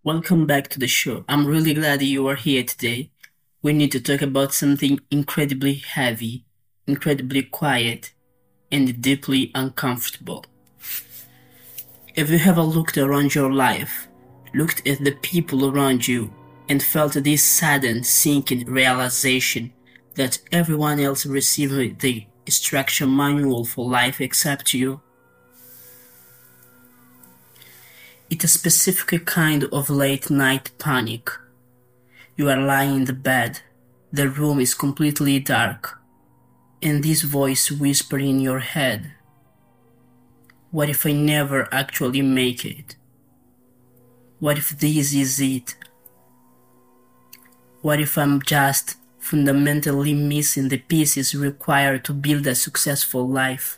Welcome back to the show. I'm really glad you are here today. We need to talk about something incredibly heavy, incredibly quiet, and deeply uncomfortable. Have you ever looked around your life, looked at the people around you, and felt this sudden sinking realization that everyone else received the instruction manual for life except you? It's a specific kind of late night panic. You are lying in the bed, the room is completely dark, and this voice whispers in your head, what if I never actually make it? What if this is it? What if I'm just fundamentally missing the pieces required to build a successful life?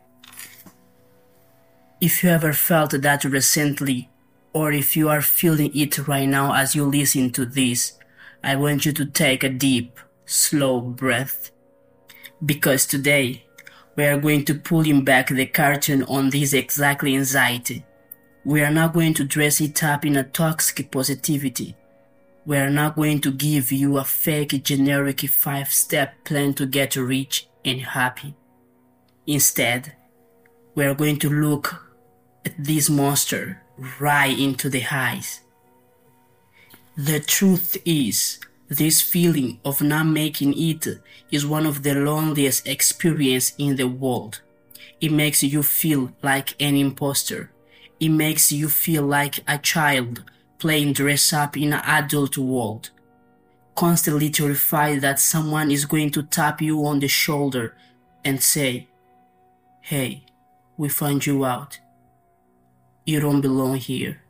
If you ever felt that recently, or if you are feeling it right now as you listen to this, I want you to take a deep, slow breath. Because today, we are going to pulling back the curtain on this exactly anxiety. We are not going to dress it up in a toxic positivity. We are not going to give you a fake generic 5-step plan to get rich and happy. Instead, we are going to look at this monster right into the eyes. The truth is, this feeling of not making it is one of the loneliest experiences in the world. It makes you feel like an imposter. It makes you feel like a child playing dress up in an adult world. Constantly terrified that someone is going to tap you on the shoulder and say, "Hey, we found you out. You don't belong here."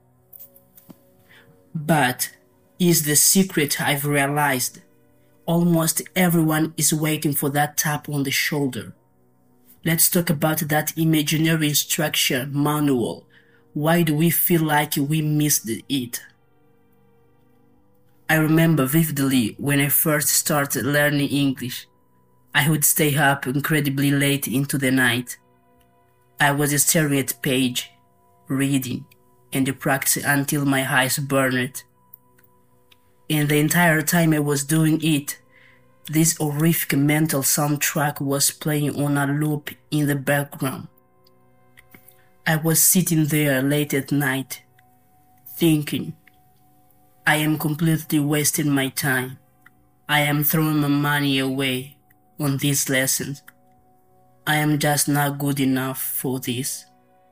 But is the secret I've realized. Almost everyone is waiting for that tap on the shoulder. Let's talk about that imaginary instruction manual. Why do we feel like we missed it? I remember vividly when I first started learning English. I would stay up incredibly late into the night. I was staring at the page, reading, and practicing until my eyes burned. And the entire time I was doing it, this horrific mental soundtrack was playing on a loop in the background. I was sitting there late at night, thinking, I am completely wasting my time. I am throwing my money away on these lessons. I am just not good enough for this.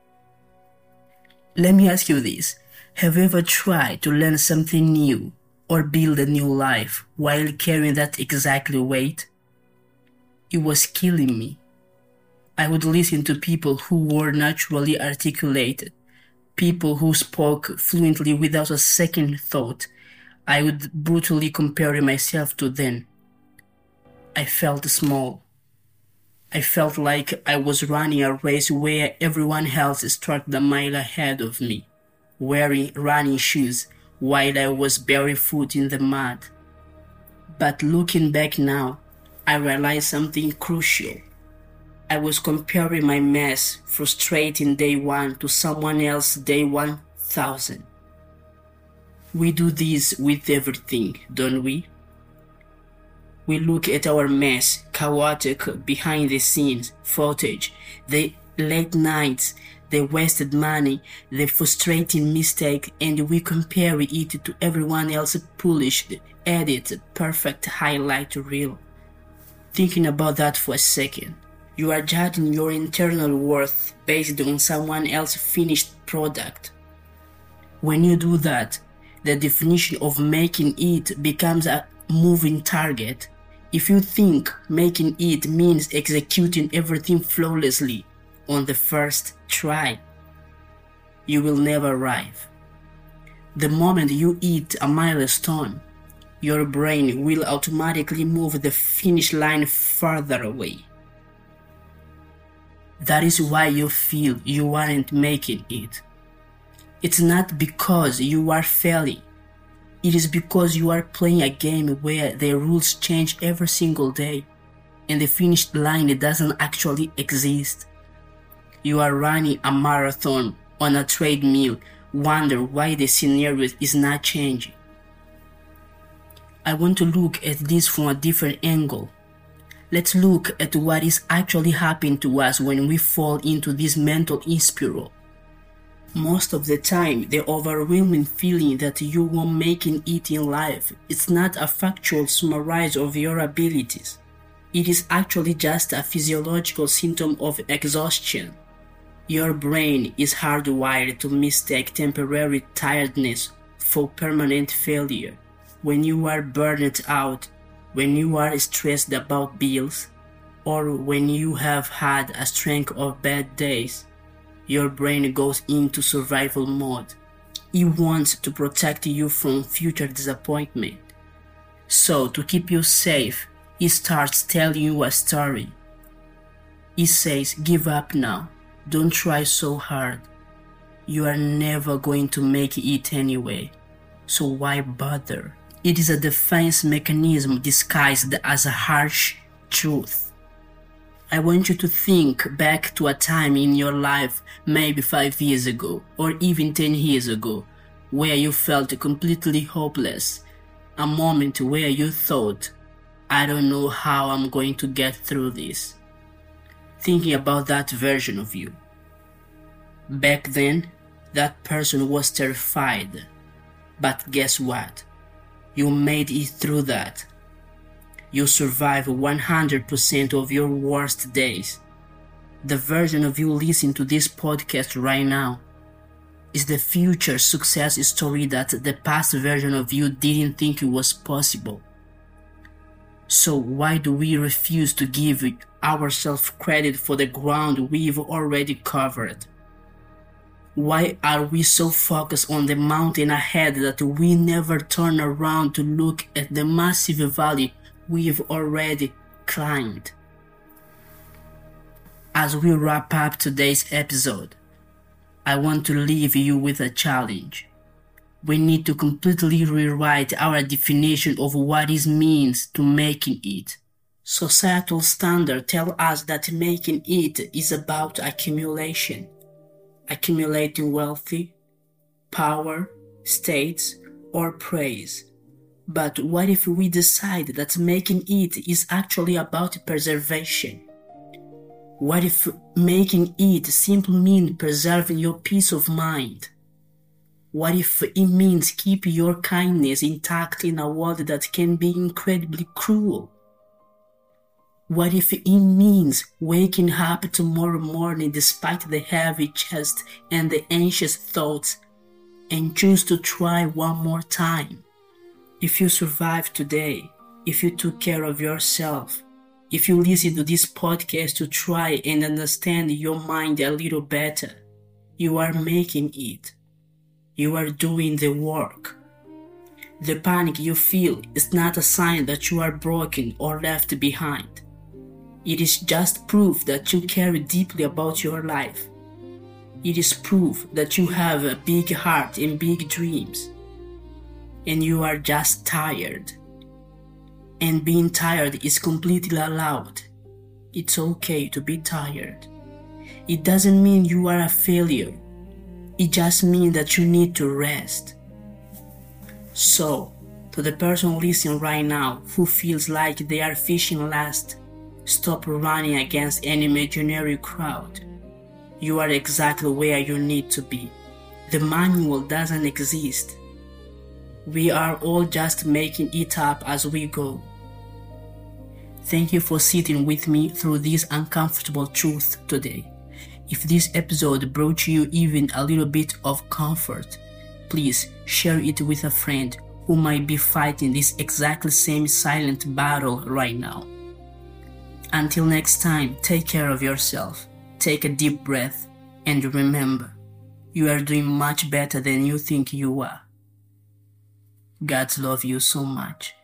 Let me ask you this. Have you ever tried to learn something new or build a new life while carrying that exact weight? It was killing me. I would listen to people who were naturally articulated, people who spoke fluently without a second thought. I would brutally compare myself to them. I felt small. I felt like I was running a race where everyone else started a mile ahead of me, wearing running shoes while I was barefoot in the mud. But looking back now, I realized something crucial. I was comparing my mess, frustrating day one to someone else day 1000. We do this with everything, don't we? We look at our mess, chaotic behind the scenes footage, the late nights, the wasted money, the frustrating mistake, and we compare it to everyone else's polished, edited, perfect highlight reel. Thinking about that for a second, you are judging your internal worth based on someone else's finished product. When you do that, the definition of making it becomes a moving target. If you think making it means executing everything flawlessly on the first try, you will never arrive. The moment you hit a milestone, your brain will automatically move the finish line further away. That is why you feel you aren't making it. It's not because you are failing. It is because you are playing a game where the rules change every single day and the finish line doesn't actually exist. You are running a marathon on a treadmill wonder why the scenario is not changing. I want to look at this from a different angle. Let's look at what is actually happening to us when we fall into this mental spiral. Most of the time, the overwhelming feeling that you won't make it in life is not a factual summary of your abilities. It is actually just a physiological symptom of exhaustion. Your brain is hardwired to mistake temporary tiredness for permanent failure. When you are burned out, when you are stressed about bills, or when you have had a string of bad days, your brain goes into survival mode. It wants to protect you from future disappointment. So, to keep you safe, it starts telling you a story. It says, give up now. Don't try so hard. You are never going to make it anyway. So why bother? It is a defense mechanism disguised as a harsh truth. I want you to think back to a time in your life, maybe 5 years ago, or even 10 years ago, where you felt completely hopeless. A moment where you thought, I don't know how I'm going to get through this. Thinking about that version of you. Back then, that person was terrified. But guess what? You made it through that. You survived 100% of your worst days. The version of you listening to this podcast right now is the future success story that the past version of you didn't think it was possible. So why do we refuse to give ourselves credit for the ground we've already covered? Why are we so focused on the mountain ahead that we never turn around to look at the massive valley we've already climbed? As we wrap up today's episode, I want to leave you with a challenge. We need to completely rewrite our definition of what it means to making it. Societal standards tell us that making it is about accumulation. Accumulating wealth, power, status, or praise. But what if we decide that making it is actually about preservation? What if making it simply means preserving your peace of mind? What if it means keeping your kindness intact in a world that can be incredibly cruel? What if it means waking up tomorrow morning despite the heavy chest and the anxious thoughts and choose to try one more time? If you survived today, if you took care of yourself, if you listen to this podcast to try and understand your mind a little better, you are making it. You are doing the work. The panic you feel is not a sign that you are broken or left behind. It is just proof that you care deeply about your life. It is proof that you have a big heart and big dreams. And you are just tired. And being tired is completely allowed. It's okay to be tired. It doesn't mean you are a failure. It just means that you need to rest. So, to the person listening right now who feels like they are fishing last, stop running against any imaginary crowd. You are exactly where you need to be. The manual doesn't exist. We are all just making it up as we go. Thank you for sitting with me through this uncomfortable truth today. If this episode brought you even a little bit of comfort, please share it with a friend who might be fighting this exactly same silent battle right now. Until next time, take care of yourself, take a deep breath, and remember, you are doing much better than you think you are. God loves you so much.